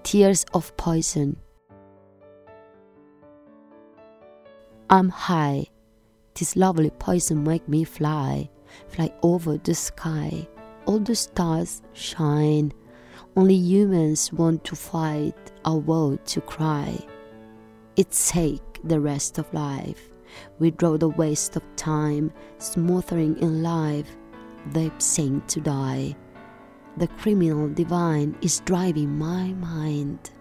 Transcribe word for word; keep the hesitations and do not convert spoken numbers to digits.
tears of poison. I'm high, this lovely poison make me fly, fly over the sky. All the stars shine, only humans want to fight, our world to cry. It's take the rest of life, withdraw the waste of time, smothering in life, they sing to die. The criminal divine is driving my mind.